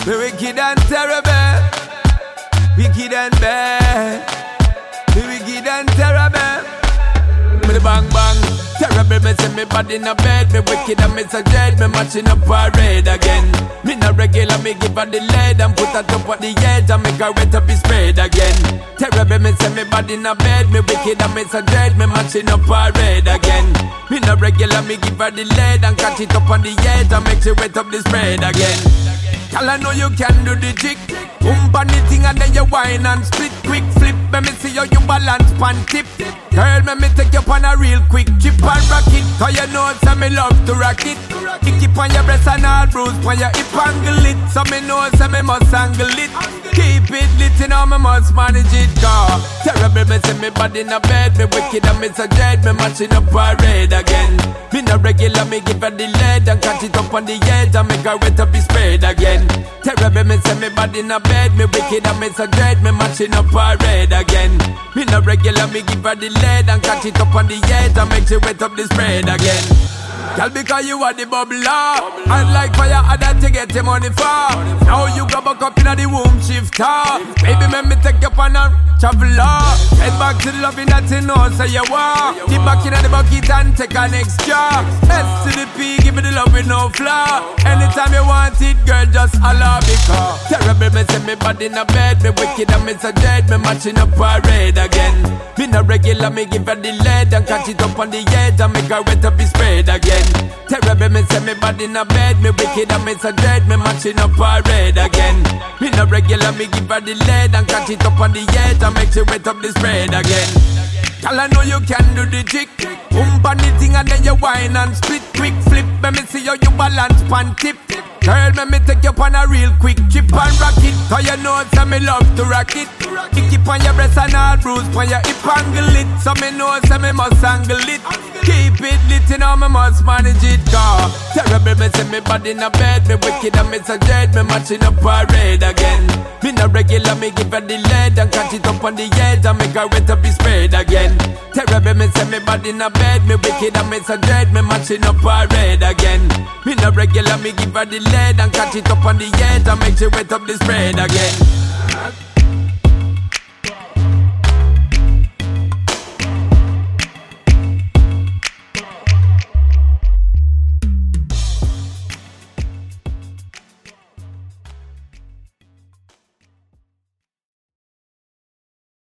We wicked and terrible, wicked and bad. We wicked and terrible. Me the bang bang, terrible. Me say me bad in a bed. Me wicked and me so dread. Me matching up parade again. Me not regular, me give her the lead and put her top at the edge and make her wet up his spread again. Terrible, me say me bad in a bed. Me wicked and me so dread. Me matching up parade again. Me not regular, me give her the lead and catch it up on the edge and make she wet up the spread again. Girl, I know you can do the trick. On the thing and then you whine and split. Quick flip, let me see how you balance pan tip. Girl, let me take you on a real quick trip and rock it. Cause you know say me love to rock it. You keep on your breast and all bruise when you hip angle it. So me know say me must angle it. Keep it lit, you know me must manage it. Cause terrible, me say me bad in a bed. Me wicked and me so dread. Me matching up parade again. Me no regular, me give her the lead and catch it up on the edge and make her wet up his spread again. Terrible, me say me bad in a bed. Me wicked and me so dread. Me matching up parade again. Me no regular, me give her the lead and catch it up on the edge and make she wet up the spread again. Girl, because you are the bubbler, and like fire, I that you get the money for. Now you go back up in the womb shifter. Baby, let me take you on a traveler. Head back to the loving that you know, say you want. Keep back in the bucket and take an extra. S to the P, give me the love with no flaw. Anytime you want it, girl, just holla because terrible, me say me bad in a bed. Me wicked and me so dead. Me matching up parade again. Me no regular, me give her the lead and catch it up on the edge and make her wet up his spread again. Terrible, me say me bad in a bed. Me wicked and me so dead. Me matching up parade again. Me no regular, me give her the lead and catch it up on the edge and make she wet up the spread again. Girl, I know you can do the trick. On the thing and then you whine and split. Quick flip, let me see how you balance pan tip. Girl, let me take you on a real quick trip and rock it. Cause you know say me love to rock it. You keep on your breast and all bruise when you hip angle it. So me know say me must angle it. Keep it lit, you know me must manage it. Cause terrible, me say me bad in a bed. Me wicked and me so dread. Me matching up parade again. Me no regular, me give her the lead and catch it up on the edge and make her wet up his spread again. Terrible, me say me bad in a bed. Me wicked and me so dread. Me matching up parade again. Me no regular, me give her the lead and catch it up on the edge and make she wet up the spread again.